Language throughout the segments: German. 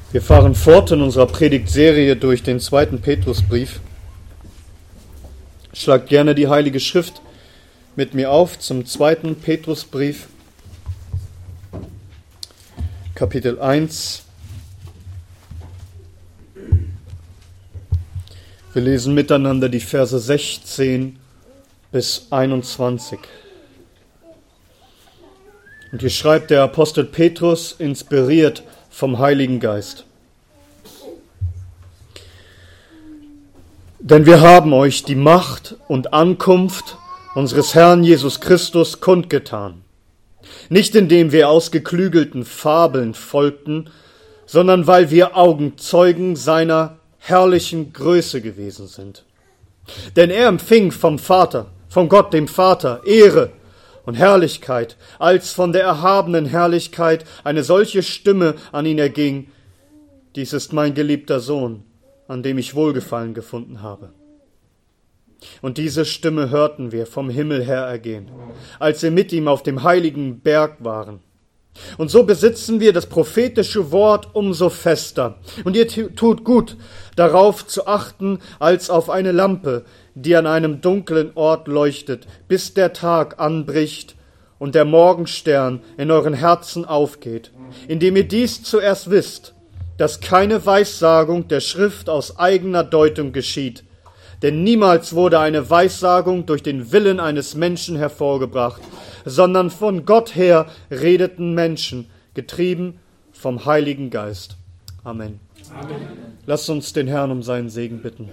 Wir fahren fort in unserer Predigtserie durch den 2. Petrusbrief. Schlagt gerne die Heilige Schrift mit mir auf zum 2. Petrusbrief, Kapitel 1. Wir lesen miteinander die Verse 16 bis 21. Und hier schreibt der Apostel Petrus, inspiriert vom Heiligen Geist. Denn wir haben euch die Macht und Ankunft unseres Herrn Jesus Christus kundgetan. Nicht indem wir ausgeklügelten Fabeln folgten, sondern weil wir Augenzeugen seiner herrlichen Größe gewesen sind. Denn er empfing vom Vater, von Gott dem Vater, Ehre und Herrlichkeit, als von der erhabenen Herrlichkeit eine solche Stimme an ihn erging: Dies ist mein geliebter Sohn, an dem ich Wohlgefallen gefunden habe. Und diese Stimme hörten wir vom Himmel her ergehen, als wir mit ihm auf dem heiligen Berg waren. Und so besitzen wir das prophetische Wort umso fester. Und ihr tut gut, darauf zu achten, als auf eine Lampe, die an einem dunklen Ort leuchtet, bis der Tag anbricht und der Morgenstern in euren Herzen aufgeht, indem ihr dies zuerst wisst, dass keine Weissagung der Schrift aus eigener Deutung geschieht, denn niemals wurde eine Weissagung durch den Willen eines Menschen hervorgebracht, sondern von Gott her redeten Menschen, getrieben vom Heiligen Geist. Amen. Amen. Lasst uns den Herrn um seinen Segen bitten.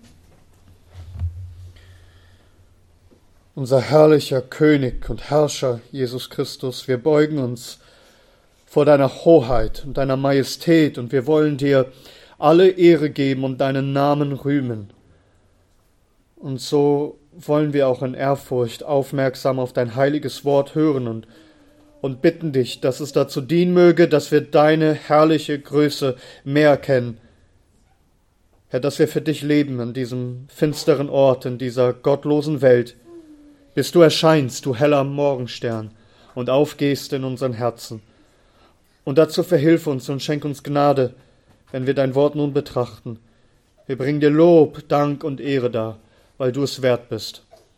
Unser herrlicher König und Herrscher Jesus Christus, wir beugen uns vor deiner Hoheit und deiner Majestät und wir wollen dir alle Ehre geben und deinen Namen rühmen. Und so wollen wir auch in Ehrfurcht aufmerksam auf dein heiliges Wort hören und bitten dich, dass es dazu dienen möge, dass wir deine herrliche Größe mehr erkennen. Herr, dass wir für dich leben an diesem finsteren Ort, in dieser gottlosen Welt, bis du erscheinst, du heller Morgenstern, und aufgehst in unseren Herzen. Und dazu verhilf uns und schenk uns Gnade, wenn wir dein Wort nun betrachten. Wir bringen dir Lob, Dank und Ehre dar, weil du es wert bist.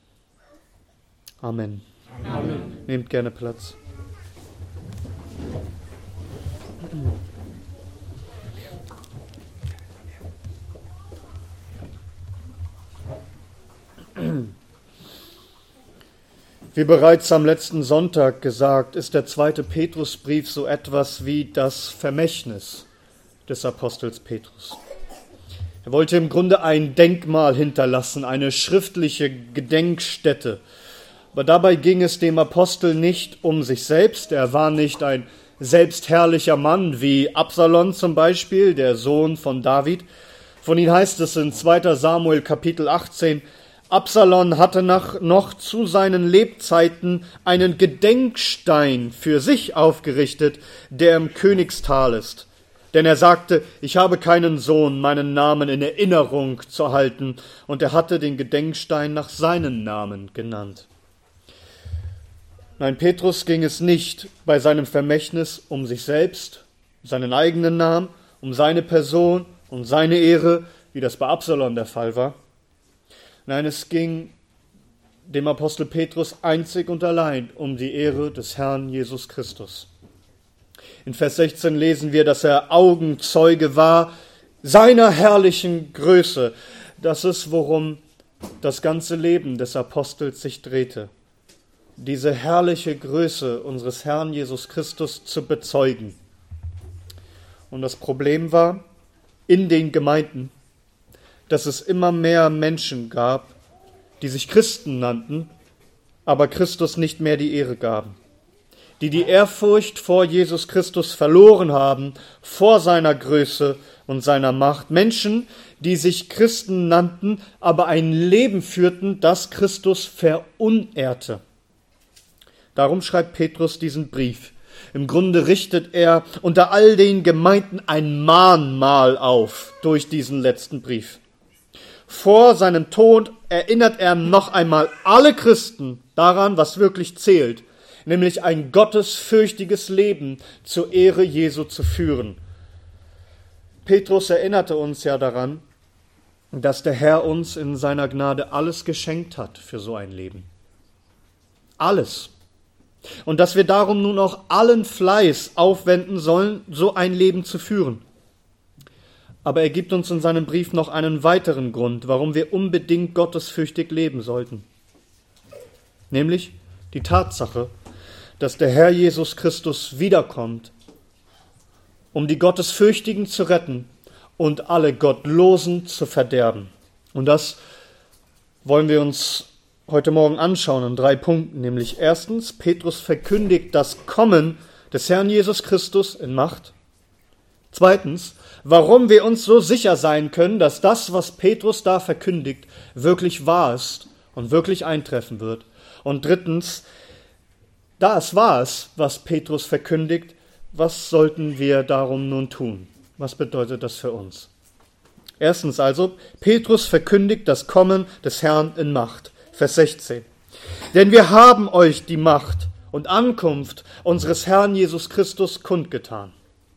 Amen. Amen. Nehmt gerne Platz. Wie bereits am letzten Sonntag gesagt, ist der 2. Petrusbrief so etwas wie das Vermächtnis des Apostels Petrus. Er wollte im Grunde ein Denkmal hinterlassen, eine schriftliche Gedenkstätte. Aber dabei ging es dem Apostel nicht um sich selbst. Er war nicht ein selbstherrlicher Mann wie Absalom zum Beispiel, der Sohn von David. Von ihm heißt es in 2. Samuel Kapitel 18, Absalom hatte noch zu seinen Lebzeiten einen Gedenkstein für sich aufgerichtet, der im Königstal ist. Denn er sagte, ich habe keinen Sohn, meinen Namen in Erinnerung zu halten, und er hatte den Gedenkstein nach seinem Namen genannt. Nein, Petrus ging es nicht bei seinem Vermächtnis um sich selbst, seinen eigenen Namen, um seine Person, um seine Ehre, wie das bei Absalom der Fall war. Nein, es ging dem Apostel Petrus einzig und allein um die Ehre des Herrn Jesus Christus. In Vers 16 lesen wir, dass er Augenzeuge war seiner herrlichen Größe. Das ist, worum das ganze Leben des Apostels sich drehte. Diese herrliche Größe unseres Herrn Jesus Christus zu bezeugen. Und das Problem war in den Gemeinden, dass es immer mehr Menschen gab, die sich Christen nannten, aber Christus nicht mehr die Ehre gaben, die Ehrfurcht vor Jesus Christus verloren haben, vor seiner Größe und seiner Macht. Menschen, die sich Christen nannten, aber ein Leben führten, das Christus verunehrte. Darum schreibt Petrus diesen Brief. Im Grunde richtet er unter all den Gemeinden ein Mahnmal auf durch diesen letzten Brief. Vor seinem Tod erinnert er noch einmal alle Christen daran, was wirklich zählt, nämlich ein gottesfürchtiges Leben zur Ehre Jesu zu führen. Petrus erinnerte uns ja daran, dass der Herr uns in seiner Gnade alles geschenkt hat für so ein Leben. Alles. Und dass wir darum nun auch allen Fleiß aufwenden sollen, so ein Leben zu führen. Aber er gibt uns in seinem Brief noch einen weiteren Grund, warum wir unbedingt gottesfürchtig leben sollten. Nämlich die Tatsache, dass der Herr Jesus Christus wiederkommt, um die Gottesfürchtigen zu retten und alle Gottlosen zu verderben. Und das wollen wir uns heute Morgen anschauen in 3 Punkten. Nämlich erstens, Petrus verkündigt das Kommen des Herrn Jesus Christus in Macht. Zweitens, warum wir uns so sicher sein können, dass das, was Petrus da verkündigt, wirklich wahr ist und wirklich eintreffen wird. Und drittens, da es wahr ist, was Petrus verkündigt, was sollten wir darum nun tun? Was bedeutet das für uns? Erstens also, Petrus verkündigt das Kommen des Herrn in Macht. Vers 16. Denn wir haben euch die Macht und Ankunft unseres Herrn Jesus Christus kundgetan.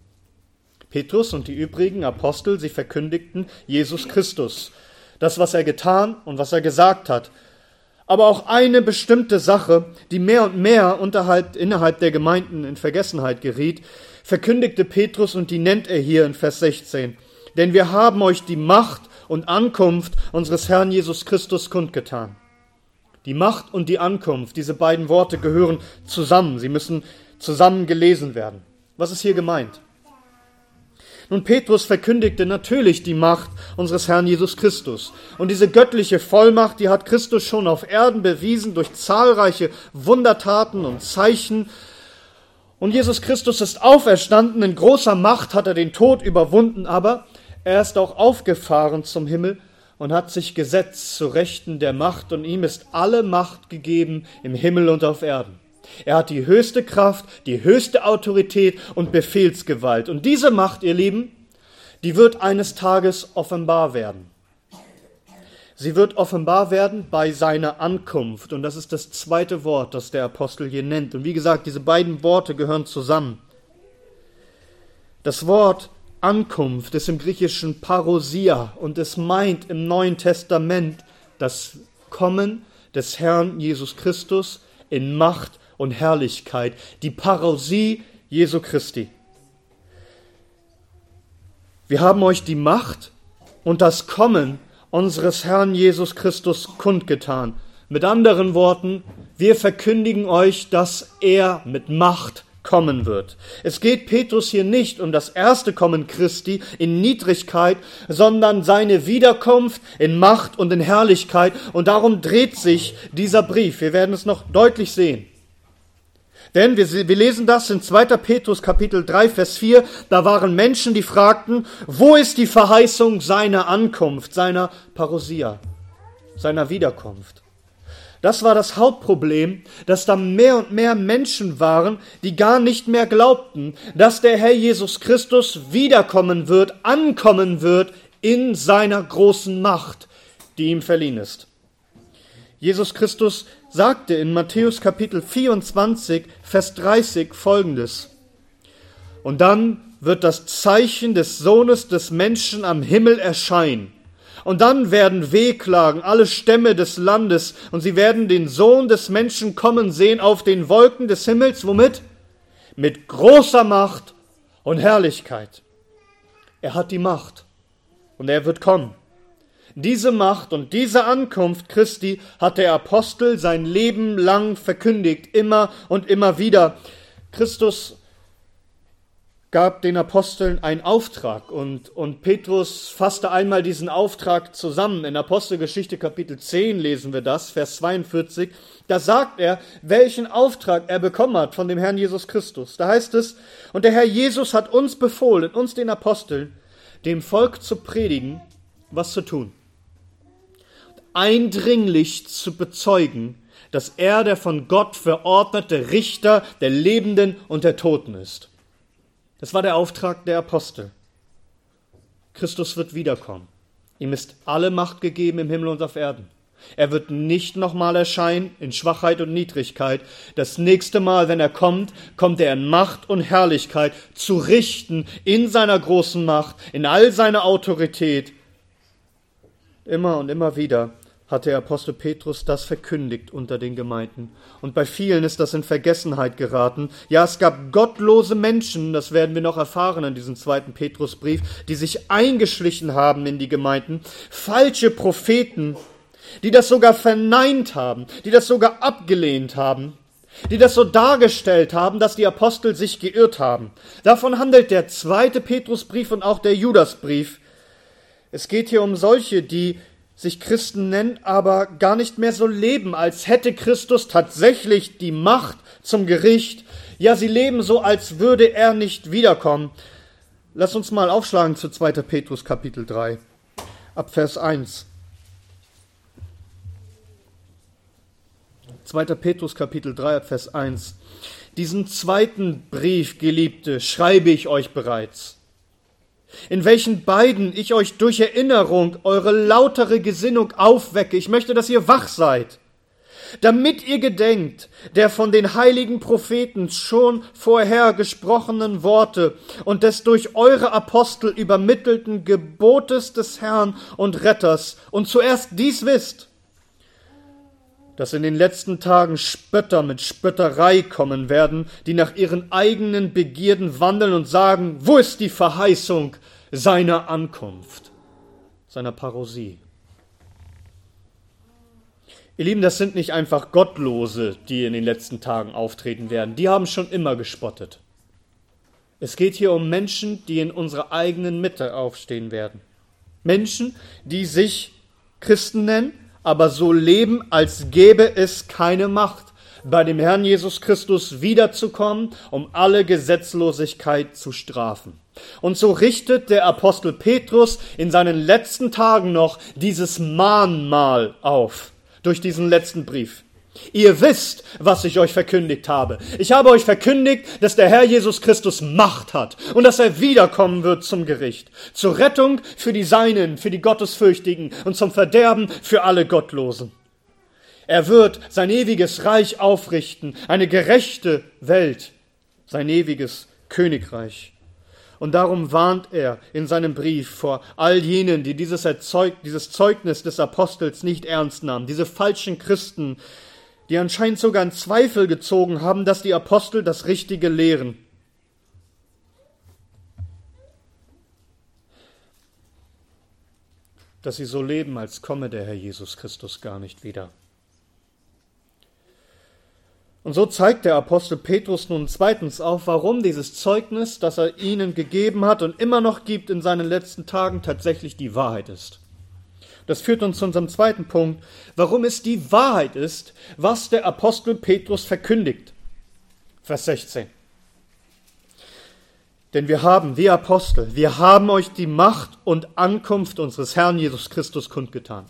Petrus und die übrigen Apostel, sie verkündigten Jesus Christus, das, was er getan und was er gesagt hat. Aber auch eine bestimmte Sache, die mehr und mehr innerhalb der Gemeinden in Vergessenheit geriet, verkündigte Petrus und die nennt er hier in Vers 16. Denn wir haben euch die Macht und Ankunft unseres Herrn Jesus Christus kundgetan. Die Macht und die Ankunft, diese beiden Worte gehören zusammen. Sie müssen zusammen gelesen werden. Was ist hier gemeint? Nun, Petrus verkündigte natürlich die Macht unseres Herrn Jesus Christus. Und diese göttliche Vollmacht, die hat Christus schon auf Erden bewiesen durch zahlreiche Wundertaten und Zeichen. Und Jesus Christus ist auferstanden, in großer Macht hat er den Tod überwunden, aber er ist auch aufgefahren zum Himmel und hat sich gesetzt zu Rechten der Macht, und ihm ist alle Macht gegeben im Himmel und auf Erden. Er hat die höchste Kraft, die höchste Autorität und Befehlsgewalt. Und diese Macht, ihr Lieben, die wird eines Tages offenbar werden. Sie wird offenbar werden bei seiner Ankunft. Und das ist das zweite Wort, das der Apostel hier nennt. Und wie gesagt, diese beiden Worte gehören zusammen. Das Wort Ankunft ist im Griechischen Parousia und es meint im Neuen Testament das Kommen des Herrn Jesus Christus in Macht und Herrlichkeit, die Parousie Jesu Christi. Wir haben euch die Macht und das Kommen unseres Herrn Jesus Christus kundgetan. Mit anderen Worten, wir verkündigen euch, dass er mit Macht kommen wird. Es geht Petrus hier nicht um das erste Kommen Christi in Niedrigkeit, sondern seine Wiederkunft in Macht und in Herrlichkeit. Und darum dreht sich dieser Brief. Wir werden es noch deutlich sehen. Denn wir lesen das in 2. Petrus Kapitel 3, Vers 4. Da waren Menschen, die fragten, wo ist die Verheißung seiner Ankunft, seiner Parousia, seiner Wiederkunft? Das war das Hauptproblem, dass da mehr und mehr Menschen waren, die gar nicht mehr glaubten, dass der Herr Jesus Christus wiederkommen wird, ankommen wird in seiner großen Macht, die ihm verliehen ist. Jesus Christus sagte in Matthäus Kapitel 24, Vers 30 Folgendes: Und dann wird das Zeichen des Sohnes des Menschen am Himmel erscheinen. Und dann werden wehklagen alle Stämme des Landes, und sie werden den Sohn des Menschen kommen sehen auf den Wolken des Himmels. Womit? Mit großer Macht und Herrlichkeit. Er hat die Macht und er wird kommen. Diese Macht und diese Ankunft Christi hat der Apostel sein Leben lang verkündigt, immer und immer wieder. Christus gab den Aposteln einen Auftrag und Petrus fasste einmal diesen Auftrag zusammen. In Apostelgeschichte Kapitel 10 lesen wir das, Vers 42. Da sagt er, welchen Auftrag er bekommen hat von dem Herrn Jesus Christus. Da heißt es, und der Herr Jesus hat uns befohlen, uns den Aposteln, dem Volk zu predigen, was zu tun. Eindringlich zu bezeugen, dass er der von Gott verordnete Richter der Lebenden und der Toten ist. Das war der Auftrag der Apostel. Christus wird wiederkommen. Ihm ist alle Macht gegeben im Himmel und auf Erden. Er wird nicht nochmal erscheinen in Schwachheit und Niedrigkeit. Das nächste Mal, wenn er kommt, kommt er in Macht und Herrlichkeit zu richten in seiner großen Macht, in all seiner Autorität. Immer und immer wieder hat der Apostel Petrus das verkündigt unter den Gemeinden. Und bei vielen ist das in Vergessenheit geraten. Ja, es gab gottlose Menschen, das werden wir noch erfahren in diesem 2. Petrusbrief, die sich eingeschlichen haben in die Gemeinden. Falsche Propheten, die das sogar verneint haben, die das sogar abgelehnt haben, die das so dargestellt haben, dass die Apostel sich geirrt haben. Davon handelt der 2. Petrusbrief und auch der Judasbrief. Es geht hier um solche, die sich Christen nennen, aber gar nicht mehr so leben, als hätte Christus tatsächlich die Macht zum Gericht. Ja, sie leben so, als würde er nicht wiederkommen. Lass uns mal aufschlagen zu 2. Petrus Kapitel 3, ab Vers 1. 2. Petrus Kapitel 3, ab Vers 1. Diesen 2. Brief, Geliebte, schreibe ich euch bereits, in welchen beiden ich euch durch Erinnerung eure lautere Gesinnung aufwecke. Ich möchte, dass ihr wach seid, damit ihr gedenkt der von den heiligen Propheten schon vorher gesprochenen Worte und des durch eure Apostel übermittelten Gebotes des Herrn und Retters. Und zuerst dies wisst, dass in den letzten Tagen Spötter mit Spötterei kommen werden, die nach ihren eigenen Begierden wandeln und sagen, wo ist die Verheißung seiner Ankunft, seiner Parosie? Ihr Lieben, das sind nicht einfach Gottlose, die in den letzten Tagen auftreten werden. Die haben schon immer gespottet. Es geht hier um Menschen, die in unserer eigenen Mitte aufstehen werden. Menschen, die sich Christen nennen, aber so leben, als gäbe es keine Macht, bei dem Herrn Jesus Christus wiederzukommen, um alle Gesetzlosigkeit zu strafen. Und so richtet der Apostel Petrus in seinen letzten Tagen noch dieses Mahnmal auf, durch diesen letzten Brief. Ihr wisst, was ich euch verkündigt habe. Ich habe euch verkündigt, dass der Herr Jesus Christus Macht hat und dass er wiederkommen wird zum Gericht, zur Rettung für die Seinen, für die Gottesfürchtigen und zum Verderben für alle Gottlosen. Er wird sein ewiges Reich aufrichten, eine gerechte Welt, sein ewiges Königreich. Und darum warnt er in seinem Brief vor all jenen, die dieses Zeugnis des Apostels nicht ernst nahmen, diese falschen Christen, die anscheinend sogar in Zweifel gezogen haben, dass die Apostel das Richtige lehren. Dass sie so leben, als komme der Herr Jesus Christus gar nicht wieder. Und so zeigt der Apostel Petrus nun zweitens auf, warum dieses Zeugnis, das er ihnen gegeben hat und immer noch gibt in seinen letzten Tagen, tatsächlich die Wahrheit ist. Das führt uns zu unserem zweiten Punkt, warum es die Wahrheit ist, was der Apostel Petrus verkündigt. Vers 16. Denn wir Apostel, wir haben euch die Macht und Ankunft unseres Herrn Jesus Christus kundgetan.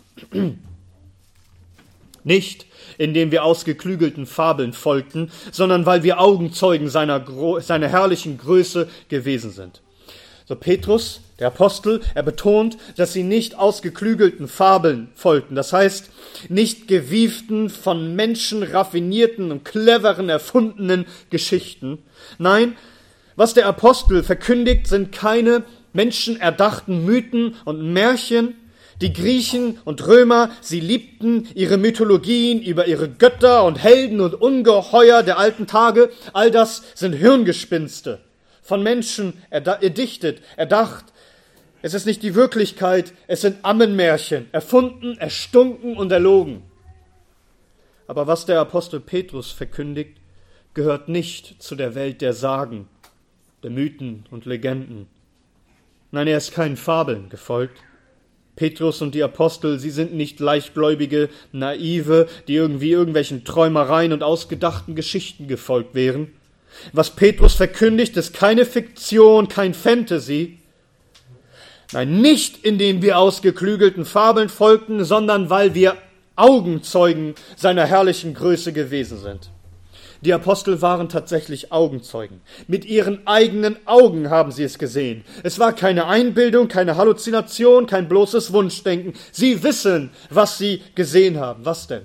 Nicht, indem wir ausgeklügelten Fabeln folgten, sondern weil wir Augenzeugen seiner herrlichen Größe gewesen sind. So Petrus, der Apostel, er betont, dass sie nicht ausgeklügelten Fabeln folgten. Das heißt, nicht gewieften, von Menschen raffinierten und cleveren, erfundenen Geschichten. Nein, was der Apostel verkündigt, sind keine menschenerdachten Mythen und Märchen. Die Griechen und Römer, sie liebten ihre Mythologien über ihre Götter und Helden und Ungeheuer der alten Tage. All das sind Hirngespinste, von Menschen erdichtet, erdacht. Es ist nicht die Wirklichkeit, es sind Ammenmärchen, erfunden, erstunken und erlogen. Aber was der Apostel Petrus verkündigt, gehört nicht zu der Welt der Sagen, der Mythen und Legenden. Nein, er ist keinen Fabeln gefolgt. Petrus und die Apostel, sie sind nicht leichtgläubige, naive, die irgendwie irgendwelchen Träumereien und ausgedachten Geschichten gefolgt wären. Was Petrus verkündigt, ist keine Fiktion, kein Fantasy. Nein, nicht indem wir ausgeklügelten Fabeln folgten, sondern weil wir Augenzeugen seiner herrlichen Größe gewesen sind. Die Apostel waren tatsächlich Augenzeugen. Mit ihren eigenen Augen haben sie es gesehen. Es war keine Einbildung, keine Halluzination, kein bloßes Wunschdenken. Sie wissen, was sie gesehen haben. Was denn?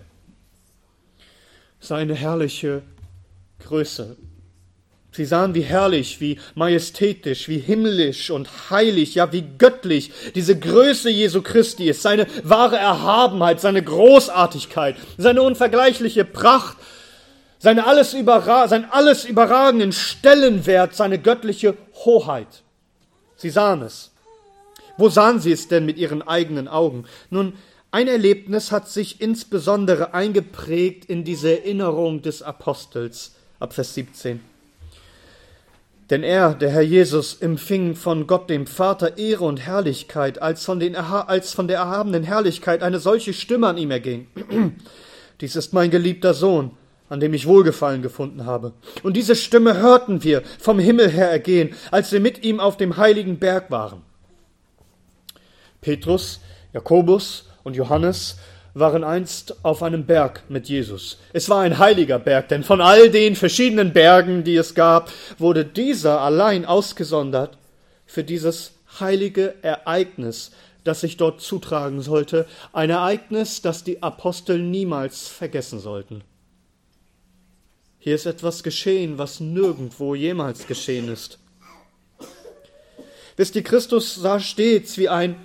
Seine herrliche Größe. Sie sahen, wie herrlich, wie majestätisch, wie himmlisch und heilig, ja, wie göttlich diese Größe Jesu Christi ist, seine wahre Erhabenheit, seine Großartigkeit, seine unvergleichliche Pracht, seinen alles überragenden Stellenwert, seine göttliche Hoheit. Sie sahen es. Wo sahen sie es denn mit ihren eigenen Augen? Nun, ein Erlebnis hat sich insbesondere eingeprägt in diese Erinnerung des Apostels, ab Vers 17. Denn er, der Herr Jesus, empfing von Gott dem Vater Ehre und Herrlichkeit, als von der erhabenen Herrlichkeit eine solche Stimme an ihm erging. Dies ist mein geliebter Sohn, an dem ich Wohlgefallen gefunden habe. Und diese Stimme hörten wir vom Himmel her ergehen, als wir mit ihm auf dem heiligen Berg waren. Petrus, Jakobus und Johannes waren einst auf einem Berg mit Jesus. Es war ein heiliger Berg, denn von all den verschiedenen Bergen, die es gab, wurde dieser allein ausgesondert für dieses heilige Ereignis, das sich dort zutragen sollte. Ein Ereignis, das die Apostel niemals vergessen sollten. Hier ist etwas geschehen, was nirgendwo jemals geschehen ist. Wisst ihr, Christus sah stets wie ein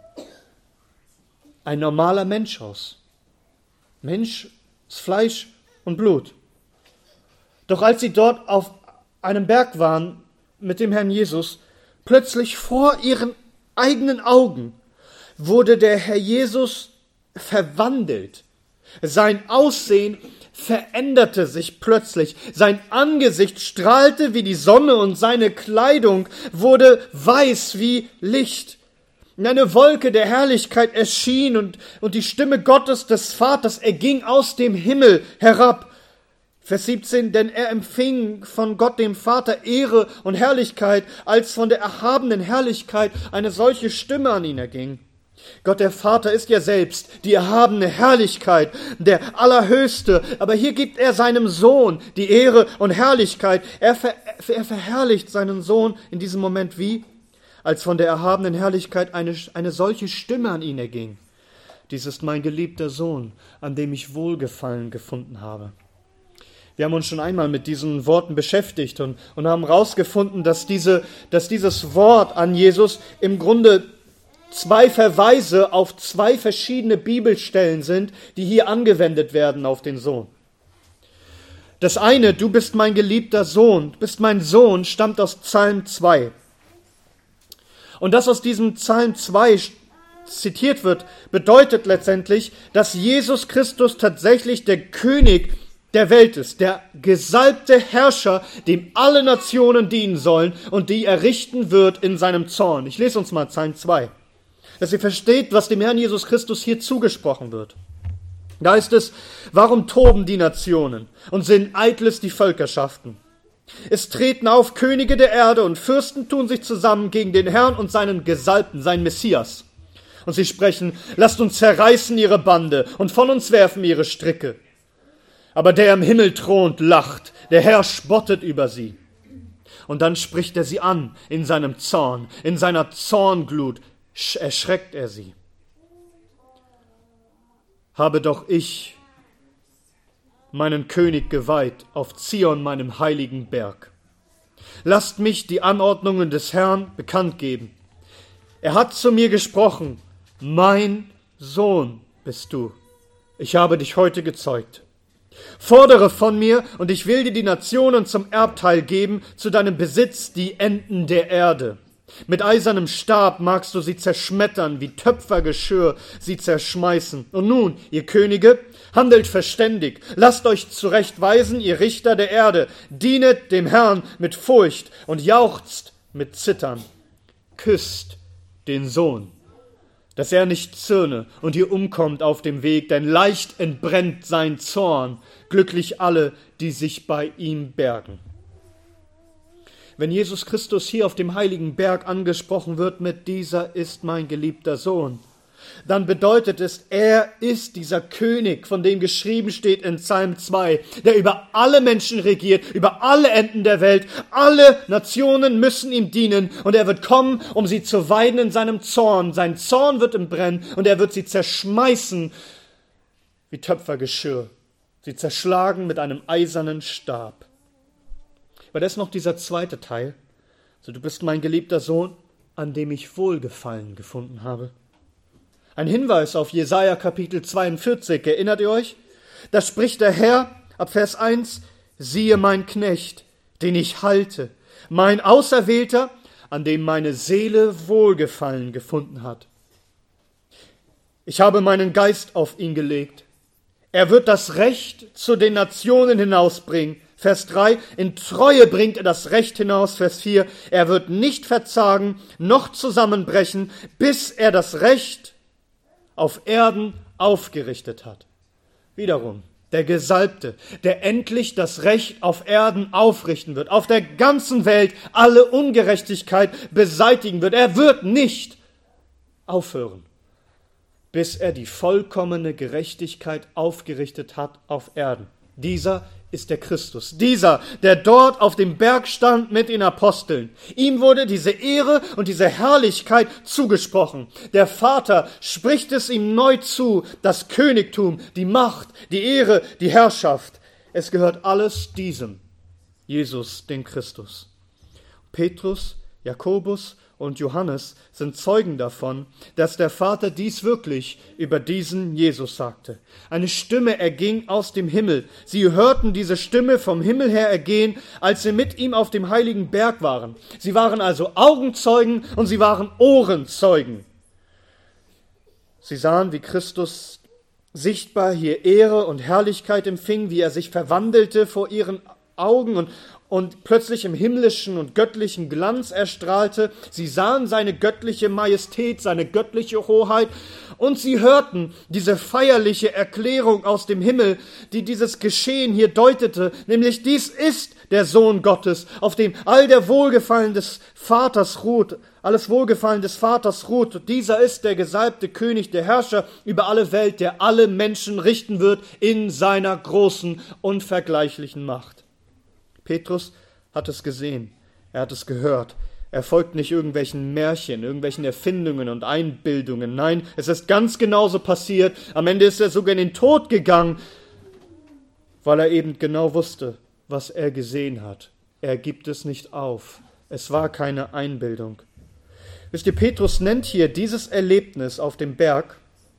normaler Mensch aus. Mensch ist Fleisch und Blut. Doch als sie dort auf einem Berg waren mit dem Herrn Jesus, plötzlich vor ihren eigenen Augen wurde der Herr Jesus verwandelt. Sein Aussehen veränderte sich plötzlich. Sein Angesicht strahlte wie die Sonne und seine Kleidung wurde weiß wie Licht. Eine Wolke der Herrlichkeit erschien und die Stimme Gottes des Vaters erging aus dem Himmel herab. Vers 17, denn er empfing von Gott dem Vater Ehre und Herrlichkeit, als von der erhabenen Herrlichkeit eine solche Stimme an ihn erging. Gott der Vater ist ja selbst die erhabene Herrlichkeit, der Allerhöchste, aber hier gibt er seinem Sohn die Ehre und Herrlichkeit. Er verherrlicht seinen Sohn in diesem Moment wie? Als von der erhabenen Herrlichkeit eine solche Stimme an ihn erging. Dies ist mein geliebter Sohn, an dem ich Wohlgefallen gefunden habe. Wir haben uns schon einmal mit diesen Worten beschäftigt und haben herausgefunden, dass dieses Wort an Jesus im Grunde zwei Verweise auf zwei verschiedene Bibelstellen sind, die hier angewendet werden auf den Sohn. Das eine, du bist mein geliebter Sohn, du bist mein Sohn, stammt aus Psalm 2. Und das aus diesem Psalm 2 zitiert wird, bedeutet letztendlich, dass Jesus Christus tatsächlich der König der Welt ist, der gesalbte Herrscher, dem alle Nationen dienen sollen und die er richten wird in seinem Zorn. Ich lese uns mal Psalm 2, dass ihr versteht, was dem Herrn Jesus Christus hier zugesprochen wird. Da ist es, warum toben die Nationen und sind eitles die Völkerschaften? Es treten auf Könige der Erde und Fürsten tun sich zusammen gegen den Herrn und seinen Gesalbten, seinen Messias. Und sie sprechen, lasst uns zerreißen ihre Bande und von uns werfen ihre Stricke. Aber der im Himmel thront, lacht, der Herr spottet über sie. Und dann spricht er sie an in seinem Zorn, in seiner Zornglut erschreckt er sie. Habe doch ich meinen König geweiht auf Zion, meinem heiligen Berg. Lasst mich die Anordnungen des Herrn bekannt geben. Er hat zu mir gesprochen, mein Sohn bist du. Ich habe dich heute gezeugt. Fordere von mir, und ich will dir die Nationen zum Erbteil geben, zu deinem Besitz die Enden der Erde. Mit eisernem Stab magst du sie zerschmettern, wie Töpfergeschirr sie zerschmeißen. Und nun, ihr Könige, handelt verständig, lasst euch zurechtweisen, ihr Richter der Erde, dienet dem Herrn mit Furcht und jauchzt mit Zittern. Küsst den Sohn, dass er nicht zürne und ihr umkommt auf dem Weg, denn leicht entbrennt sein Zorn, glücklich alle, die sich bei ihm bergen. Wenn Jesus Christus hier auf dem heiligen Berg angesprochen wird mit dieser ist mein geliebter Sohn, dann bedeutet es, er ist dieser König, von dem geschrieben steht in Psalm 2, der über alle Menschen regiert, über alle Enden der Welt. Alle Nationen müssen ihm dienen und er wird kommen, um sie zu weiden in seinem Zorn. Sein Zorn wird ihm brennen und er wird sie zerschmeißen wie Töpfergeschirr, sie zerschlagen mit einem eisernen Stab. Aber da ist noch dieser zweite Teil. Also du bist mein geliebter Sohn, an dem ich Wohlgefallen gefunden habe. Ein Hinweis auf Jesaja Kapitel 42, erinnert ihr euch? Da spricht der Herr ab Vers 1, siehe mein Knecht, den ich halte, mein Auserwählter, an dem meine Seele Wohlgefallen gefunden hat. Ich habe meinen Geist auf ihn gelegt. Er wird das Recht zu den Nationen hinausbringen. Vers 3, in Treue bringt er das Recht hinaus. Vers 4, er wird nicht verzagen, noch zusammenbrechen, bis er das Recht auf Erden aufgerichtet hat. Wiederum, der Gesalbte, der endlich das Recht auf Erden aufrichten wird, auf der ganzen Welt alle Ungerechtigkeit beseitigen wird. Er wird nicht aufhören, bis er die vollkommene Gerechtigkeit aufgerichtet hat auf Erden. Dieser ist der Christus, dieser, der dort auf dem Berg stand mit den Aposteln. Ihm wurde diese Ehre und diese Herrlichkeit zugesprochen. Der Vater spricht es ihm neu zu, das Königtum, die Macht, die Ehre, die Herrschaft. Es gehört alles diesem, Jesus, dem Christus. Petrus, Jakobus und Johannes sind Zeugen davon, dass der Vater dies wirklich über diesen Jesus sagte. Eine Stimme erging aus dem Himmel. Sie hörten diese Stimme vom Himmel her ergehen, als sie mit ihm auf dem heiligen Berg waren. Sie waren also Augenzeugen und sie waren Ohrenzeugen. Sie sahen, wie Christus sichtbar hier Ehre und Herrlichkeit empfing, wie er sich verwandelte vor ihren Augen und plötzlich im himmlischen und göttlichen Glanz erstrahlte. Sie sahen seine göttliche Majestät, seine göttliche Hoheit und sie hörten diese feierliche Erklärung aus dem Himmel, die dieses Geschehen hier deutete, nämlich dies ist der Sohn Gottes, auf dem all der Wohlgefallen des Vaters ruht, alles Wohlgefallen des Vaters ruht. Dieser ist der gesalbte König, der Herrscher über alle Welt, der alle Menschen richten wird in seiner großen, unvergleichlichen Macht. Petrus hat es gesehen, er hat es gehört. Er folgt nicht irgendwelchen Märchen, irgendwelchen Erfindungen und Einbildungen. Nein, es ist ganz genauso passiert. Am Ende ist er sogar in den Tod gegangen, weil er eben genau wusste, was er gesehen hat. Er gibt es nicht auf. Es war keine Einbildung. Wisst ihr, Petrus nennt hier dieses Erlebnis auf dem Berg,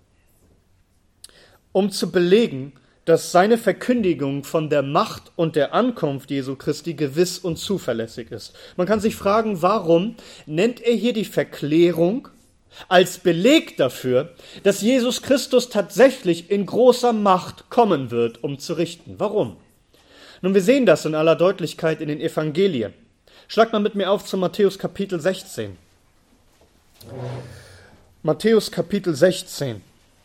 um zu belegen, dass seine Verkündigung von der Macht und der Ankunft Jesu Christi gewiss und zuverlässig ist. Man kann sich fragen, warum nennt er hier die Verklärung als Beleg dafür, dass Jesus Christus tatsächlich in großer Macht kommen wird, um zu richten. Warum? Nun, wir sehen das in aller Deutlichkeit in den Evangelien. Schlagt mal mit mir auf zu Matthäus Kapitel 16. Matthäus Kapitel 16.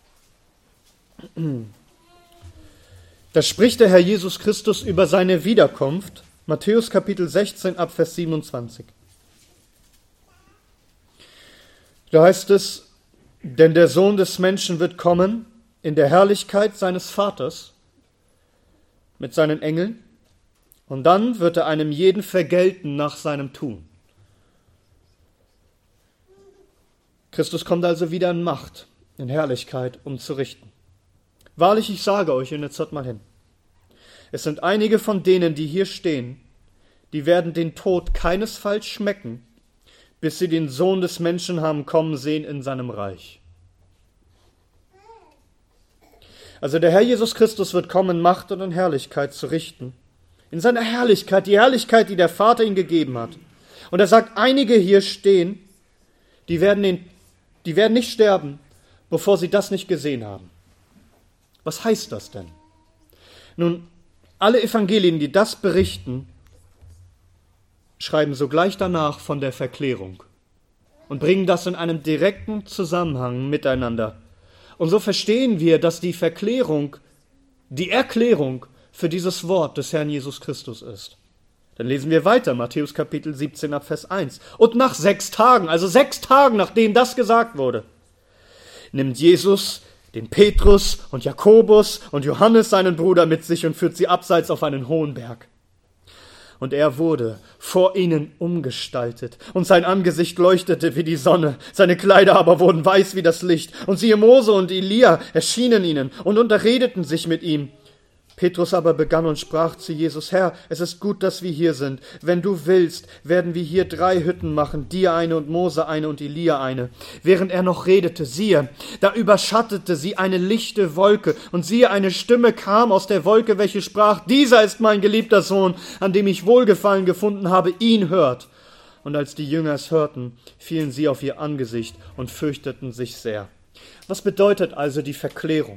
Da spricht der Herr Jesus Christus über seine Wiederkunft. Matthäus Kapitel 16 ab Vers 27. Da heißt es, denn der Sohn des Menschen wird kommen in der Herrlichkeit seines Vaters mit seinen Engeln und dann wird er einem jeden vergelten nach seinem Tun. Christus kommt also wieder in Macht, in Herrlichkeit, um zu richten. Wahrlich, ich sage euch, und jetzt hört mal hin, es sind einige von denen, die hier stehen, die werden den Tod keinesfalls schmecken, bis sie den Sohn des Menschen haben kommen sehen in seinem Reich. Also der Herr Jesus Christus wird kommen, in Macht und in Herrlichkeit zu richten. In seiner Herrlichkeit, die Herrlichkeit, die der Vater ihm gegeben hat. Und er sagt, einige hier stehen, die werden nicht sterben, bevor sie das nicht gesehen haben. Was heißt das denn? Nun, alle Evangelien, die das berichten, schreiben sogleich danach von der Verklärung und bringen das in einem direkten Zusammenhang miteinander. Und so verstehen wir, dass die Verklärung, die Erklärung für dieses Wort des Herrn Jesus Christus ist. Dann lesen wir weiter, Matthäus Kapitel 17 ab Vers 1. Und nach 6 Tagen, also 6 Tagen, nachdem das gesagt wurde, nimmt Jesus den Petrus und Jakobus und Johannes, seinen Bruder, mit sich und führt sie abseits auf einen hohen Berg. Und er wurde vor ihnen umgestaltet, und sein Angesicht leuchtete wie die Sonne, seine Kleider aber wurden weiß wie das Licht. Und siehe, Mose und Elia erschienen ihnen und unterredeten sich mit ihm. Petrus aber begann und sprach zu Jesus: Herr, es ist gut, dass wir hier sind. Wenn du willst, werden wir hier 3 Hütten machen, dir eine und Mose eine und Elia eine. Während er noch redete, siehe, da überschattete sie eine lichte Wolke, und siehe, eine Stimme kam aus der Wolke, welche sprach: Dieser ist mein geliebter Sohn, an dem ich Wohlgefallen gefunden habe, ihn hört. Und als die Jünger es hörten, fielen sie auf ihr Angesicht und fürchteten sich sehr. Was bedeutet also die Verklärung?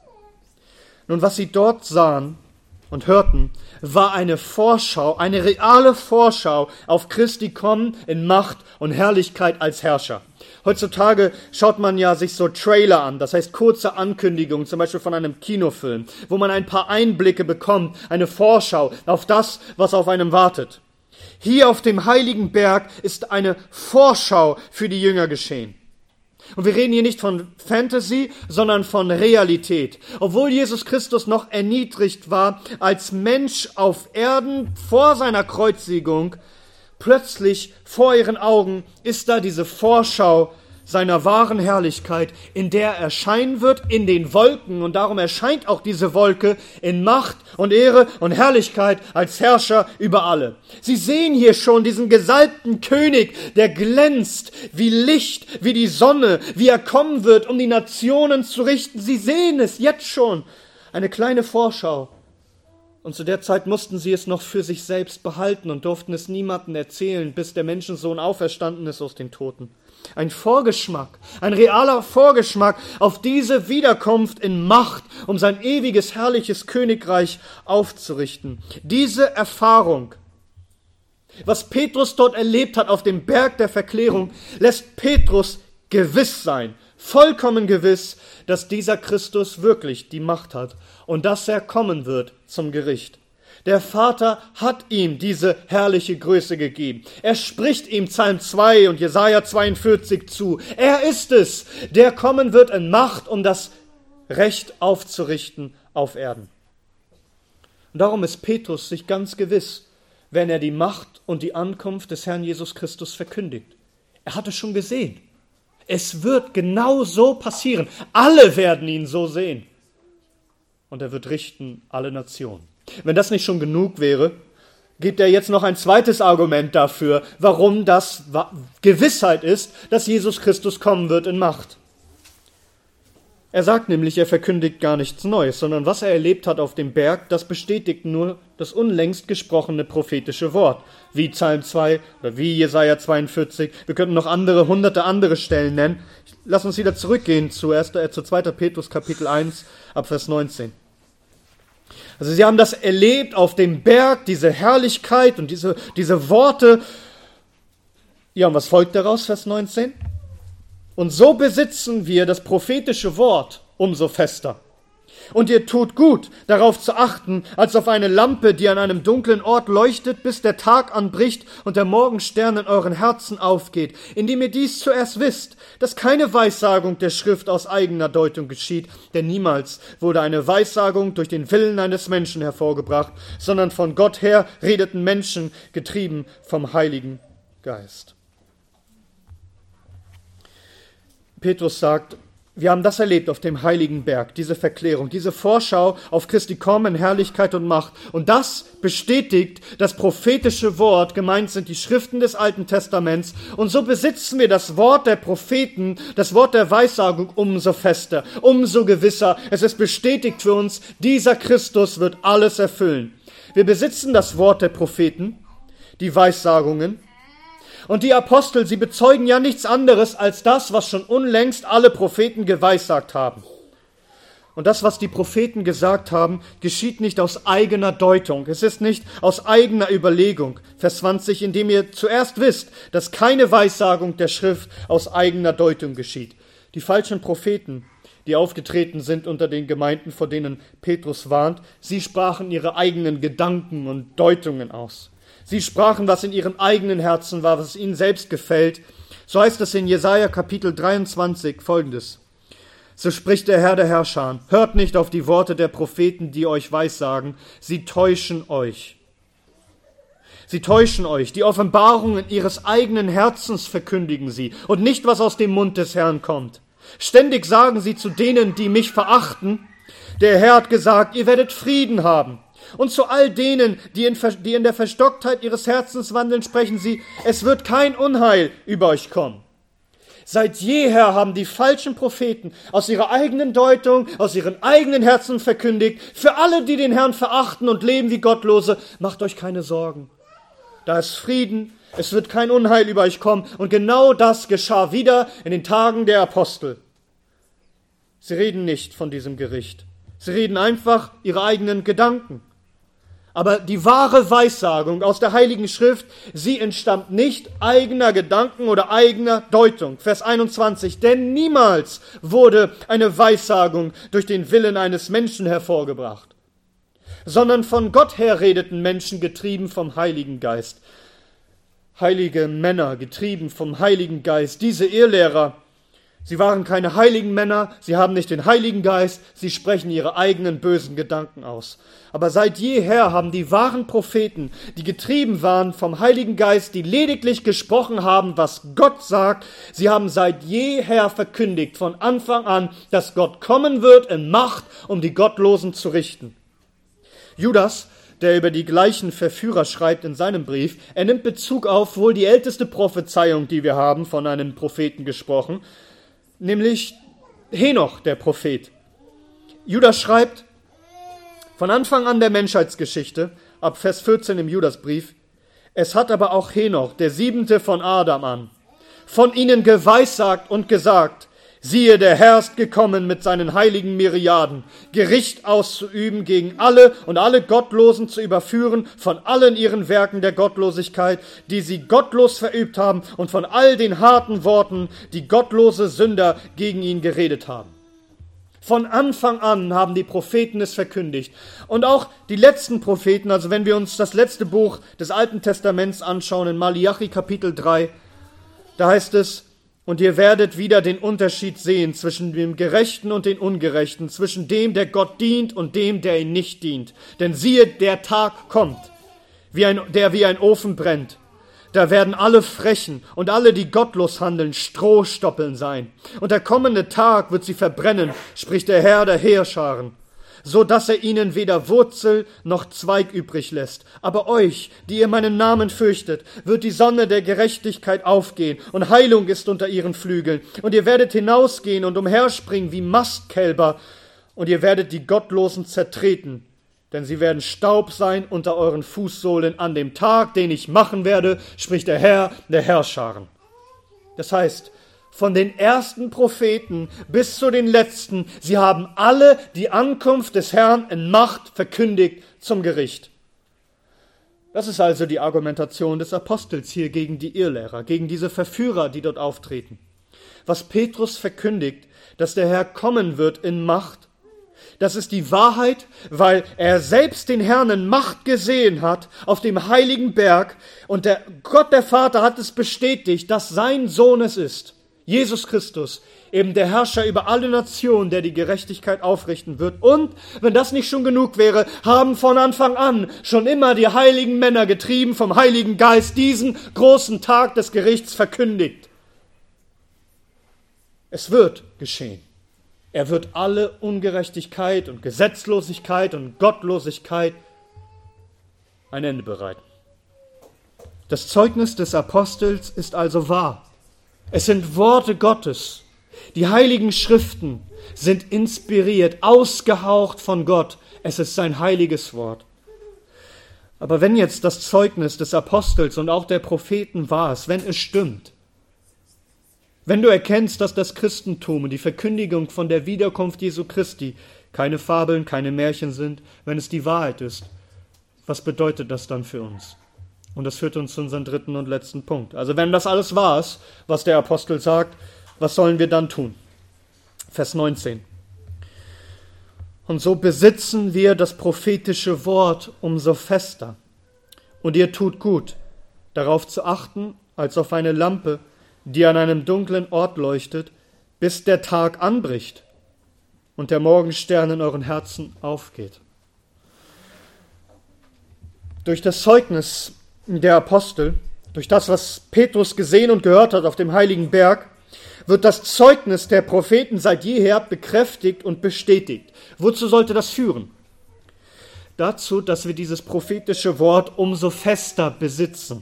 Nun, was sie dort sahen und hörten, war eine Vorschau, eine reale Vorschau auf Christi Kommen in Macht und Herrlichkeit als Herrscher. Heutzutage schaut man ja sich so Trailer an, das heißt kurze Ankündigungen, zum Beispiel von einem Kinofilm, wo man ein paar Einblicke bekommt, eine Vorschau auf das, was auf einem wartet. Hier auf dem heiligen Berg ist eine Vorschau für die Jünger geschehen. Und wir reden hier nicht von Fantasy, sondern von Realität. Obwohl Jesus Christus noch erniedrigt war als Mensch auf Erden vor seiner Kreuzigung, plötzlich vor ihren Augen ist da diese Vorschau seiner wahren Herrlichkeit, in der er erscheinen wird in den Wolken. Und darum erscheint auch diese Wolke in Macht und Ehre und Herrlichkeit als Herrscher über alle. Sie sehen hier schon diesen gesalbten König, der glänzt wie Licht, wie die Sonne, wie er kommen wird, um die Nationen zu richten. Sie sehen es jetzt schon. Eine kleine Vorschau. Und zu der Zeit mussten sie es noch für sich selbst behalten und durften es niemandem erzählen, bis der Menschensohn auferstanden ist aus den Toten. Ein Vorgeschmack, ein realer Vorgeschmack auf diese Wiederkunft in Macht, um sein ewiges, herrliches Königreich aufzurichten. Diese Erfahrung, was Petrus dort erlebt hat auf dem Berg der Verklärung, lässt Petrus gewiss sein, vollkommen gewiss, dass dieser Christus wirklich die Macht hat und dass er kommen wird zum Gericht. Der Vater hat ihm diese herrliche Größe gegeben. Er spricht ihm Psalm 2 und Jesaja 42 zu. Er ist es, der kommen wird in Macht, um das Recht aufzurichten auf Erden. Und darum ist Petrus sich ganz gewiss, wenn er die Macht und die Ankunft des Herrn Jesus Christus verkündigt. Er hat es schon gesehen. Es wird genau so passieren. Alle werden ihn so sehen. Und er wird richten alle Nationen. Wenn das nicht schon genug wäre, gibt er jetzt noch ein zweites Argument dafür, warum das Gewissheit ist, dass Jesus Christus kommen wird in Macht. Er sagt nämlich, er verkündigt gar nichts Neues, sondern was er erlebt hat auf dem Berg, das bestätigt nur das unlängst gesprochene prophetische Wort, wie Psalm 2 oder wie Jesaja 42. Wir könnten noch hunderte andere Stellen nennen. Lass uns wieder zurückgehen zu 2. Petrus Kapitel 1 ab Vers 19. Also sie haben das erlebt auf dem Berg, diese Herrlichkeit und diese Worte. Ja, und was folgt daraus, Vers 19? Und so besitzen wir das prophetische Wort umso fester. Und ihr tut gut, darauf zu achten, als auf eine Lampe, die an einem dunklen Ort leuchtet, bis der Tag anbricht und der Morgenstern in euren Herzen aufgeht, indem ihr dies zuerst wisst, dass keine Weissagung der Schrift aus eigener Deutung geschieht, denn niemals wurde eine Weissagung durch den Willen eines Menschen hervorgebracht, sondern von Gott her redeten Menschen, getrieben vom Heiligen Geist. Petrus sagt, wir haben das erlebt auf dem heiligen Berg, diese Verklärung, diese Vorschau auf Christi Kommen, Herrlichkeit und Macht. Und das bestätigt das prophetische Wort, gemeint sind die Schriften des Alten Testaments. Und so besitzen wir das Wort der Propheten, das Wort der Weissagung umso fester, umso gewisser. Es ist bestätigt für uns, dieser Christus wird alles erfüllen. Wir besitzen das Wort der Propheten, die Weissagungen. Und die Apostel, sie bezeugen ja nichts anderes als das, was schon unlängst alle Propheten geweissagt haben. Und das, was die Propheten gesagt haben, geschieht nicht aus eigener Deutung. Es ist nicht aus eigener Überlegung. Vers 20, indem ihr zuerst wisst, dass keine Weissagung der Schrift aus eigener Deutung geschieht. Die falschen Propheten, die aufgetreten sind unter den Gemeinden, vor denen Petrus warnt, sie sprachen ihre eigenen Gedanken und Deutungen aus. Sie sprachen, was in ihrem eigenen Herzen war, was ihnen selbst gefällt. So heißt es in Jesaja Kapitel 23 folgendes. So spricht der Herr der Herrscher: Hört nicht auf die Worte der Propheten, die euch weissagen. Sie täuschen euch. Sie täuschen euch. Die Offenbarungen ihres eigenen Herzens verkündigen sie und nicht, was aus dem Mund des Herrn kommt. Ständig sagen sie zu denen, die mich verachten: Der Herr hat gesagt, ihr werdet Frieden haben. Und zu all denen, die in der Verstocktheit ihres Herzens wandeln, sprechen sie: Es wird kein Unheil über euch kommen. Seit jeher haben die falschen Propheten aus ihrer eigenen Deutung, aus ihren eigenen Herzen verkündigt: Für alle, die den Herrn verachten und leben wie Gottlose, macht euch keine Sorgen. Da ist Frieden, es wird kein Unheil über euch kommen. Und genau das geschah wieder in den Tagen der Apostel. Sie reden nicht von diesem Gericht. Sie reden einfach ihre eigenen Gedanken. Aber die wahre Weissagung aus der Heiligen Schrift, sie entstammt nicht eigener Gedanken oder eigener Deutung. Vers 21, denn niemals wurde eine Weissagung durch den Willen eines Menschen hervorgebracht, sondern von Gott her redeten Menschen, getrieben vom Heiligen Geist. Heilige Männer, getrieben vom Heiligen Geist. Diese Irrlehrer, sie waren keine heiligen Männer, sie haben nicht den Heiligen Geist, sie sprechen ihre eigenen bösen Gedanken aus. Aber seit jeher haben die wahren Propheten, die getrieben waren vom Heiligen Geist, die lediglich gesprochen haben, was Gott sagt, sie haben seit jeher verkündigt, von Anfang an, dass Gott kommen wird in Macht, um die Gottlosen zu richten. Judas, der über die gleichen Verführer schreibt in seinem Brief, er nimmt Bezug auf wohl die älteste Prophezeiung, die wir haben, von einem Propheten gesprochen, nämlich Henoch, der Prophet. Judas schreibt, von Anfang an der Menschheitsgeschichte, ab Vers 14 im Judasbrief: Es hat aber auch Henoch, der 7. von Adam an, von ihnen geweissagt und gesagt: Siehe, der Herr ist gekommen mit seinen heiligen Myriaden, Gericht auszuüben gegen alle und alle Gottlosen zu überführen von allen ihren Werken der Gottlosigkeit, die sie gottlos verübt haben, und von all den harten Worten, die gottlose Sünder gegen ihn geredet haben. Von Anfang an haben die Propheten es verkündigt. Und auch die letzten Propheten, also wenn wir uns das letzte Buch des Alten Testaments anschauen, in Malachi Kapitel 3, da heißt es: Und ihr werdet wieder den Unterschied sehen zwischen dem Gerechten und den Ungerechten, zwischen dem, der Gott dient, und dem, der ihn nicht dient. Denn siehe, der Tag kommt, der wie ein Ofen brennt. Da werden alle Frechen und alle, die gottlos handeln, Strohstoppeln sein. Und der kommende Tag wird sie verbrennen, spricht der Herr der Heerscharen, so dass er ihnen weder Wurzel noch Zweig übrig lässt. Aber euch, die ihr meinen Namen fürchtet, wird die Sonne der Gerechtigkeit aufgehen, und Heilung ist unter ihren Flügeln. Und ihr werdet hinausgehen und umherspringen wie Mastkälber, und ihr werdet die Gottlosen zertreten, denn sie werden Staub sein unter euren Fußsohlen an dem Tag, den ich machen werde, spricht der Herr der Herrscharen. Das heißt, von den ersten Propheten bis zu den letzten, sie haben alle die Ankunft des Herrn in Macht verkündigt zum Gericht. Das ist also die Argumentation des Apostels hier gegen die Irrlehrer, gegen diese Verführer, die dort auftreten. Was Petrus verkündigt, dass der Herr kommen wird in Macht, das ist die Wahrheit, weil er selbst den Herrn in Macht gesehen hat auf dem heiligen Berg, und der Gott, der Vater, hat es bestätigt, dass sein Sohn es ist. Jesus Christus, eben der Herrscher über alle Nationen, der die Gerechtigkeit aufrichten wird. Und, wenn das nicht schon genug wäre, haben von Anfang an schon immer die heiligen Männer, getrieben vom Heiligen Geist, diesen großen Tag des Gerichts verkündigt. Es wird geschehen. Er wird alle Ungerechtigkeit und Gesetzlosigkeit und Gottlosigkeit ein Ende bereiten. Das Zeugnis des Apostels ist also wahr. Es sind Worte Gottes. Die heiligen Schriften sind inspiriert, ausgehaucht von Gott. Es ist sein heiliges Wort. Aber wenn jetzt das Zeugnis des Apostels und auch der Propheten wahr ist, wenn es stimmt, wenn du erkennst, dass das Christentum und die Verkündigung von der Wiederkunft Jesu Christi keine Fabeln, keine Märchen sind, wenn es die Wahrheit ist, was bedeutet das dann für uns? Und das führt uns zu unserem dritten und letzten Punkt. Also wenn das alles wahr ist, was der Apostel sagt, was sollen wir dann tun? Vers 19. Und so besitzen wir das prophetische Wort umso fester. Und ihr tut gut, darauf zu achten, als auf eine Lampe, die an einem dunklen Ort leuchtet, bis der Tag anbricht und der Morgenstern in euren Herzen aufgeht. Durch das Zeugnis der Apostel, durch das, was Petrus gesehen und gehört hat auf dem heiligen Berg, wird das Zeugnis der Propheten seit jeher bekräftigt und bestätigt. Wozu sollte das führen? Dazu, dass wir dieses prophetische Wort umso fester besitzen.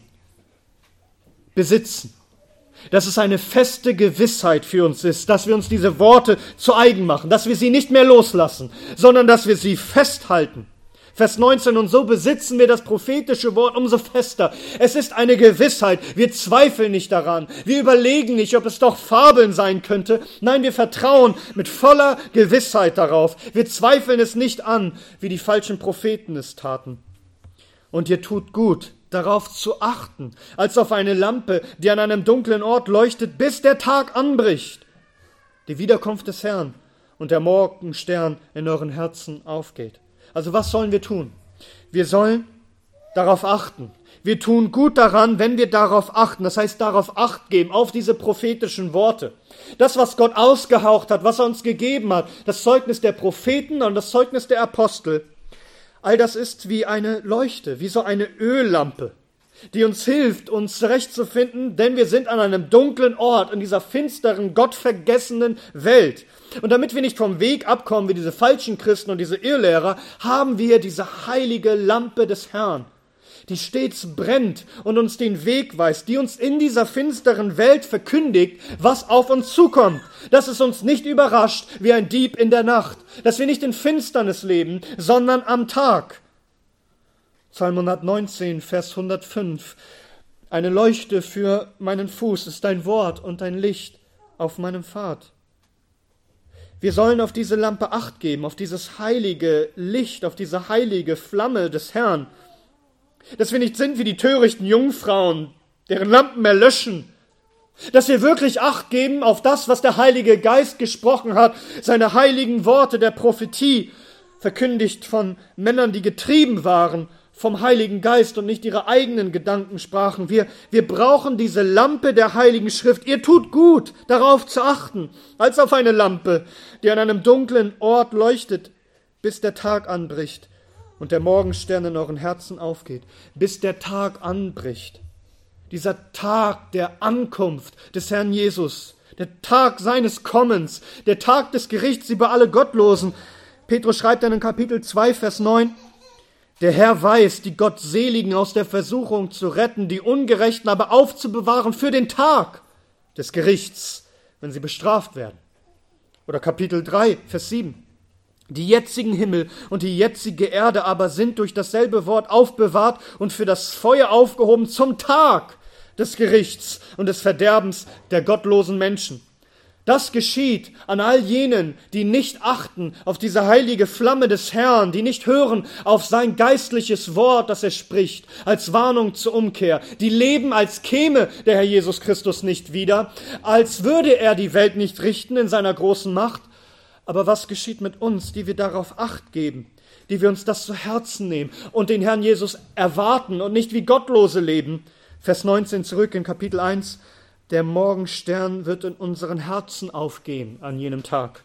Dass es eine feste Gewissheit für uns ist, dass wir uns diese Worte zu eigen machen, dass wir sie nicht mehr loslassen, sondern dass wir sie festhalten. Vers 19, und so besitzen wir das prophetische Wort umso fester. Es ist eine Gewissheit, wir zweifeln nicht daran, wir überlegen nicht, ob es doch Fabeln sein könnte. Nein, wir vertrauen mit voller Gewissheit darauf. Wir zweifeln es nicht an, wie die falschen Propheten es taten. Und ihr tut gut, darauf zu achten, als auf eine Lampe, die an einem dunklen Ort leuchtet, bis der Tag anbricht, die Wiederkunft des Herrn und der Morgenstern in euren Herzen aufgeht. Also was sollen wir tun? Wir sollen darauf achten. Wir tun gut daran, wenn wir darauf achten. Das heißt, darauf Acht geben, auf diese prophetischen Worte. Das, was Gott ausgehaucht hat, was er uns gegeben hat, das Zeugnis der Propheten und das Zeugnis der Apostel, all das ist wie eine Leuchte, wie so eine Öllampe, die uns hilft, uns zurechtzufinden, denn wir sind an einem dunklen Ort, in dieser finsteren, gottvergessenen Welt. Und damit wir nicht vom Weg abkommen wie diese falschen Christen und diese Irrlehrer, haben wir diese heilige Lampe des Herrn, die stets brennt und uns den Weg weist, die uns in dieser finsteren Welt verkündigt, was auf uns zukommt, dass es uns nicht überrascht wie ein Dieb in der Nacht, dass wir nicht in Finsternis leben, sondern am Tag. Psalm 119, Vers 105. Eine Leuchte für meinen Fuß ist dein Wort und ein Licht auf meinem Pfad. Wir sollen auf diese Lampe Acht geben, auf dieses heilige Licht, auf diese heilige Flamme des Herrn. Dass wir nicht sind wie die törichten Jungfrauen, deren Lampen erlöschen. Dass wir wirklich Acht geben auf das, was der Heilige Geist gesprochen hat, seine heiligen Worte der Prophetie, verkündigt von Männern, die getrieben waren vom Heiligen Geist und nicht ihre eigenen Gedanken sprachen. Wir brauchen diese Lampe der Heiligen Schrift. Ihr tut gut, darauf zu achten, als auf eine Lampe, die an einem dunklen Ort leuchtet, bis der Tag anbricht und der Morgenstern in euren Herzen aufgeht. Bis der Tag anbricht. Dieser Tag der Ankunft des Herrn Jesus, der Tag seines Kommens, der Tag des Gerichts über alle Gottlosen. Petrus schreibt dann in Kapitel 2, Vers 9, der Herr weiß, die Gottseligen aus der Versuchung zu retten, die Ungerechten aber aufzubewahren für den Tag des Gerichts, wenn sie bestraft werden. Oder Kapitel 3, Vers 7. Die jetzigen Himmel und die jetzige Erde aber sind durch dasselbe Wort aufbewahrt und für das Feuer aufgehoben zum Tag des Gerichts und des Verderbens der gottlosen Menschen. Das geschieht an all jenen, die nicht achten auf diese heilige Flamme des Herrn, die nicht hören auf sein geistliches Wort, das er spricht, als Warnung zur Umkehr, die leben, als käme der Herr Jesus Christus nicht wieder, als würde er die Welt nicht richten in seiner großen Macht. Aber was geschieht mit uns, die wir darauf Acht geben, die wir uns das zu Herzen nehmen und den Herrn Jesus erwarten und nicht wie Gottlose leben? Vers 19 zurück in Kapitel 1. Der Morgenstern wird in unseren Herzen aufgehen an jenem Tag.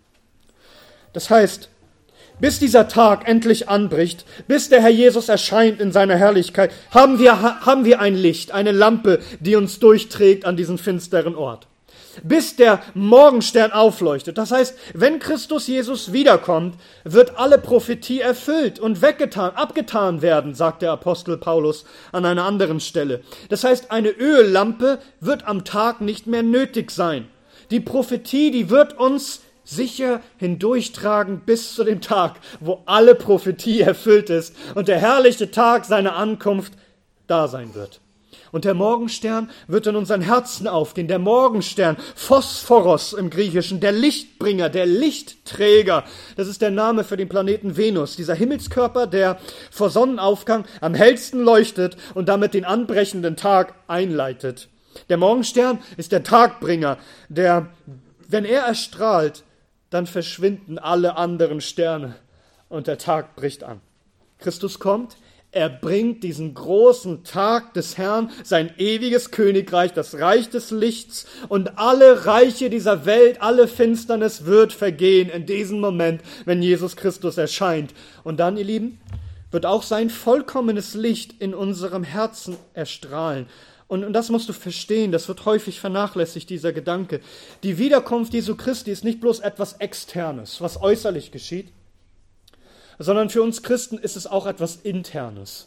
Das heißt, bis dieser Tag endlich anbricht, bis der Herr Jesus erscheint in seiner Herrlichkeit, haben wir ein Licht, eine Lampe, die uns durchträgt an diesen finsteren Ort. Bis der Morgenstern aufleuchtet. Das heißt, wenn Christus Jesus wiederkommt, wird alle Prophetie erfüllt und abgetan werden, sagt der Apostel Paulus an einer anderen Stelle. Das heißt, eine Öllampe wird am Tag nicht mehr nötig sein. Die Prophetie, die wird uns sicher hindurchtragen bis zu dem Tag, wo alle Prophetie erfüllt ist und der herrliche Tag seiner Ankunft da sein wird. Und der Morgenstern wird in unseren Herzen aufgehen. Der Morgenstern, Phosphoros im Griechischen, der Lichtbringer, der Lichtträger. Das ist der Name für den Planeten Venus. Dieser Himmelskörper, der vor Sonnenaufgang am hellsten leuchtet und damit den anbrechenden Tag einleitet. Der Morgenstern ist der Tagbringer, der, wenn er erstrahlt, dann verschwinden alle anderen Sterne und der Tag bricht an. Christus kommt, Er bringt diesen großen Tag des Herrn, sein ewiges Königreich, das Reich des Lichts, und alle Reiche dieser Welt, alle Finsternis wird vergehen in diesem Moment, wenn Jesus Christus erscheint. Und dann, ihr Lieben, wird auch sein vollkommenes Licht in unserem Herzen erstrahlen. Und das musst du verstehen, das wird häufig vernachlässigt, dieser Gedanke. Die Wiederkunft Jesu Christi ist nicht bloß etwas Externes, was äußerlich geschieht, sondern für uns Christen ist es auch etwas Internes.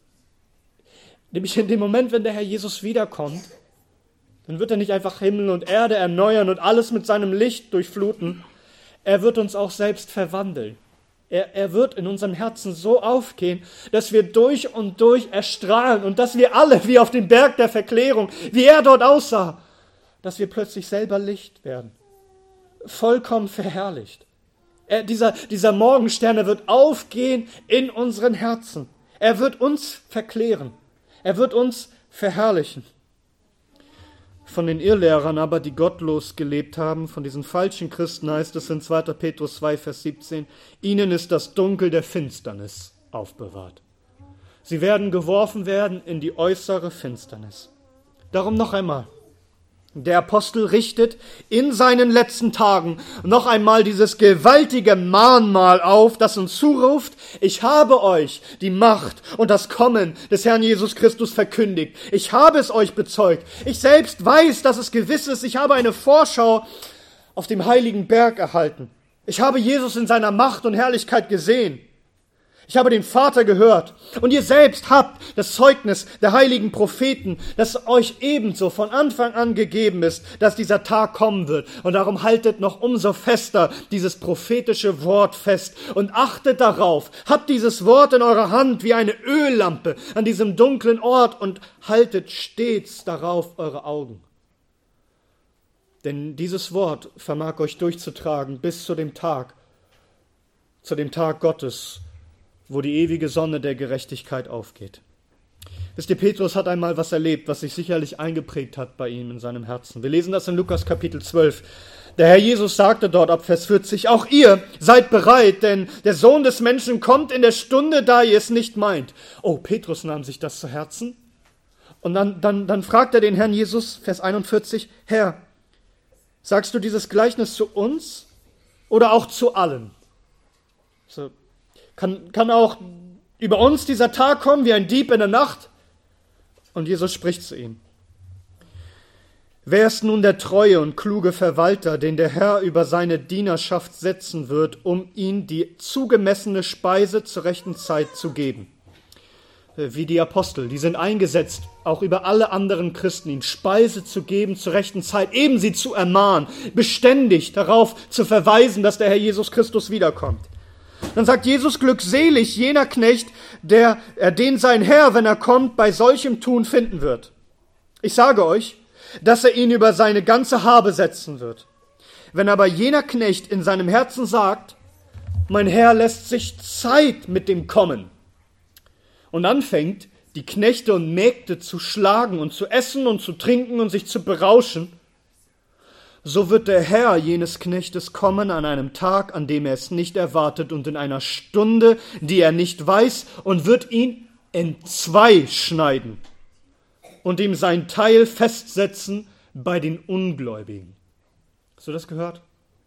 Nämlich in dem Moment, wenn der Herr Jesus wiederkommt, dann wird er nicht einfach Himmel und Erde erneuern und alles mit seinem Licht durchfluten, er wird uns auch selbst verwandeln. Er wird in unserem Herzen so aufgehen, dass wir durch und durch erstrahlen und dass wir alle, wie auf dem Berg der Verklärung, wie er dort aussah, dass wir plötzlich selber Licht werden. Vollkommen verherrlicht. Dieser Morgenstern, er wird aufgehen in unseren Herzen. Er wird uns verklären. Er wird uns verherrlichen. Von den Irrlehrern aber, die gottlos gelebt haben, von diesen falschen Christen heißt es in 2. Petrus 2, Vers 17, ihnen ist das Dunkel der Finsternis aufbewahrt. Sie werden geworfen werden in die äußere Finsternis. Darum noch einmal. Der Apostel richtet in seinen letzten Tagen noch einmal dieses gewaltige Mahnmal auf, das uns zuruft: Ich habe euch die Macht und das Kommen des Herrn Jesus Christus verkündigt. Ich habe es euch bezeugt. Ich selbst weiß, dass es gewiss ist. Ich habe eine Vorschau auf dem heiligen Berg erhalten. Ich habe Jesus in seiner Macht und Herrlichkeit gesehen. Ich habe den Vater gehört. Und ihr selbst habt das Zeugnis der heiligen Propheten, das euch ebenso von Anfang an gegeben ist, dass dieser Tag kommen wird. Und darum haltet noch umso fester dieses prophetische Wort fest und achtet darauf. Habt dieses Wort in eurer Hand wie eine Öllampe an diesem dunklen Ort und haltet stets darauf eure Augen. Denn dieses Wort vermag euch durchzutragen bis zu dem Tag Gottes, wo die ewige Sonne der Gerechtigkeit aufgeht. Wisst ihr, Petrus hat einmal was erlebt, was sich sicherlich eingeprägt hat bei ihm in seinem Herzen. Wir lesen das in Lukas Kapitel 12. Der Herr Jesus sagte dort ab Vers 40, auch ihr seid bereit, denn der Sohn des Menschen kommt in der Stunde, da ihr es nicht meint. Oh, Petrus nahm sich das zu Herzen. Und dann fragt er den Herrn Jesus, Vers 41, Herr, sagst du dieses Gleichnis zu uns oder auch zu allen? So. Kann auch über uns dieser Tag kommen wie ein Dieb in der Nacht? Und Jesus spricht zu ihm. Wer ist nun der treue und kluge Verwalter, den der Herr über seine Dienerschaft setzen wird, um ihm die zugemessene Speise zur rechten Zeit zu geben? Wie die Apostel, die sind eingesetzt, auch über alle anderen Christen, ihnen Speise zu geben zur rechten Zeit, eben sie zu ermahnen, beständig darauf zu verweisen, dass der Herr Jesus Christus wiederkommt. Dann sagt Jesus, glückselig jener Knecht, den sein Herr, wenn er kommt, bei solchem Tun finden wird. Ich sage euch, dass er ihn über seine ganze Habe setzen wird. Wenn aber jener Knecht in seinem Herzen sagt, mein Herr lässt sich Zeit mit dem Kommen, und anfängt, die Knechte und Mägde zu schlagen und zu essen und zu trinken und sich zu berauschen, so wird der Herr jenes Knechtes kommen an einem Tag, an dem er es nicht erwartet und in einer Stunde, die er nicht weiß, und wird ihn entzwei schneiden und ihm sein Teil festsetzen bei den Ungläubigen. Hast du das gehört?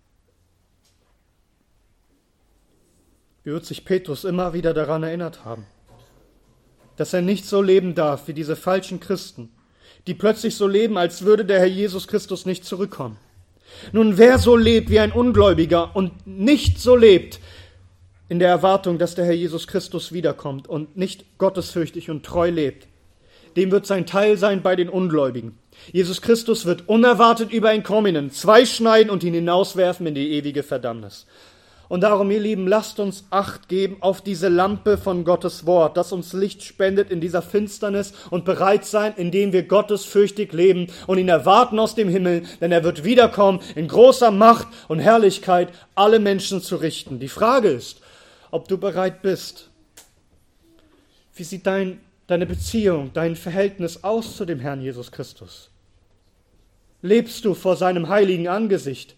Wie wird sich Petrus immer wieder daran erinnert haben, dass er nicht so leben darf wie diese falschen Christen, die plötzlich so leben, als würde der Herr Jesus Christus nicht zurückkommen. Nun, wer so lebt wie ein Ungläubiger und nicht so lebt in der Erwartung, dass der Herr Jesus Christus wiederkommt und nicht gottesfürchtig und treu lebt, dem wird sein Teil sein bei den Ungläubigen. Jesus Christus wird unerwartet über ihn kommen, ihn zweischneiden und ihn hinauswerfen in die ewige Verdammnis. Und darum, ihr Lieben, lasst uns Acht geben auf diese Lampe von Gottes Wort, das uns Licht spendet in dieser Finsternis, und bereit sein, indem wir gottesfürchtig leben und ihn erwarten aus dem Himmel, denn er wird wiederkommen in großer Macht und Herrlichkeit, alle Menschen zu richten. Die Frage ist, ob du bereit bist. Wie sieht deine Beziehung, dein Verhältnis aus zu dem Herrn Jesus Christus? Lebst du vor seinem heiligen Angesicht?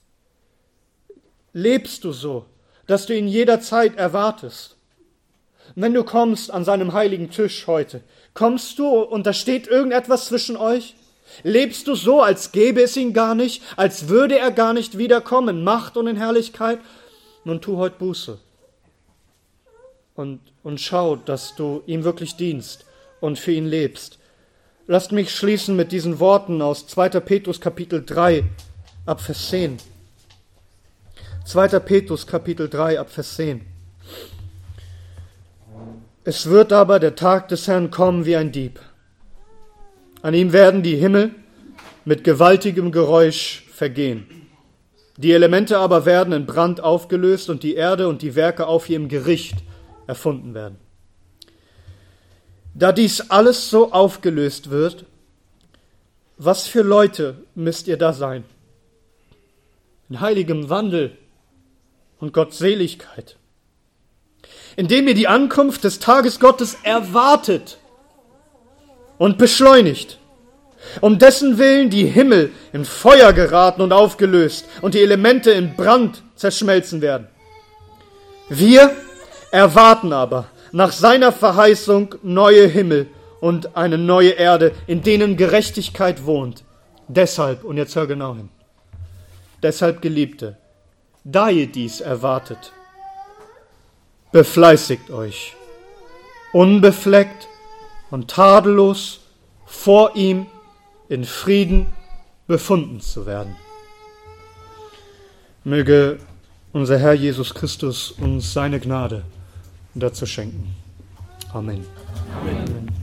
Lebst du so, dass du ihn jederzeit erwartest? Und wenn du kommst an seinem heiligen Tisch heute, kommst du und da steht irgendetwas zwischen euch? Lebst du so, als gäbe es ihn gar nicht, als würde er gar nicht wiederkommen, in Macht und in Herrlichkeit? Nun tu heute Buße und schau, dass du ihm wirklich dienst und für ihn lebst. Lasst mich schließen mit diesen Worten aus 2. Petrus Kapitel 3 ab Vers 10. 2. Petrus Kapitel 3 ab Vers 10. Es wird aber der Tag des Herrn kommen wie ein Dieb. An ihm werden die Himmel mit gewaltigem Geräusch vergehen. Die Elemente aber werden in Brand aufgelöst und die Erde und die Werke auf ihrem Gericht erfunden werden. Da dies alles so aufgelöst wird, was für Leute müsst ihr da sein? In heiligem Wandel und Gottseligkeit, indem ihr die Ankunft des Tages Gottes erwartet und beschleunigt, um dessen Willen die Himmel in Feuer geraten und aufgelöst und die Elemente in Brand zerschmelzen werden. Wir erwarten aber nach seiner Verheißung neue Himmel und eine neue Erde, in denen Gerechtigkeit wohnt. Deshalb, und jetzt hör genau hin, deshalb, Geliebte, da ihr dies erwartet, befleißigt euch, unbefleckt und tadellos vor ihm in Frieden befunden zu werden. Möge unser Herr Jesus Christus uns seine Gnade dazu schenken. Amen. Amen.